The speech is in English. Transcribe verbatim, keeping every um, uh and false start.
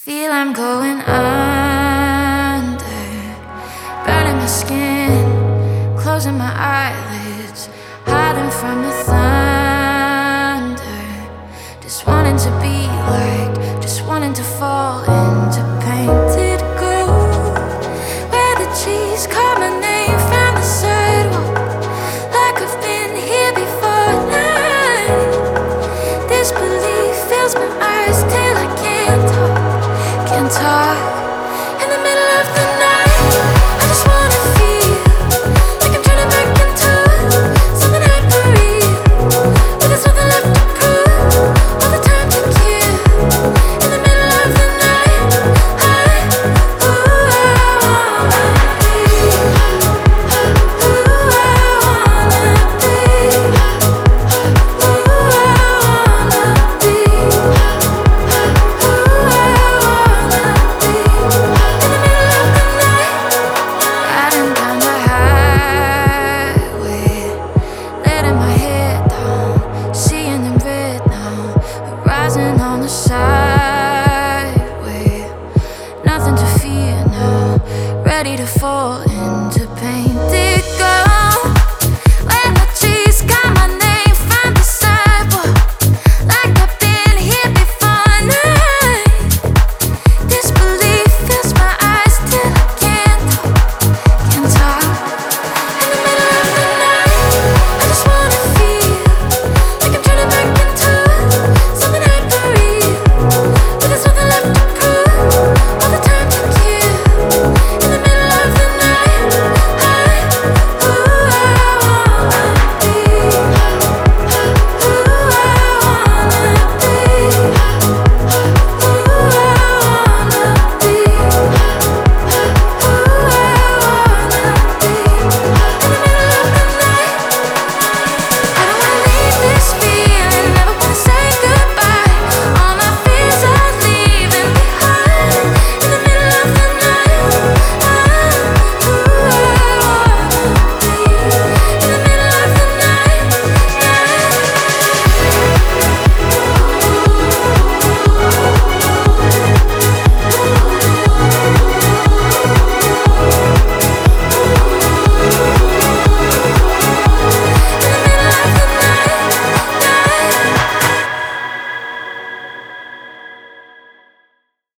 Feel I'm going under, burning my skin, closing my eyelids, hiding from the thunder. Just wanting to be like, just wanting to fall into painted gold, where the trees call my name from the sidewalk, like I've been here before night. Disbelief fills my eyes till I can't talk. Can't talk in the middle of the night. I just wanna feel like I'm turning back into something hyper-real, but there's nothing left to prove, all the time to kill. In the middle of the night, I, ooh, I wanna be, ooh, I wanna be, ooh, I wanna be, ooh, I riding down the highway, letting my head down, seeing them red now, rising on the sideway. Nothing to fear now, ready to fall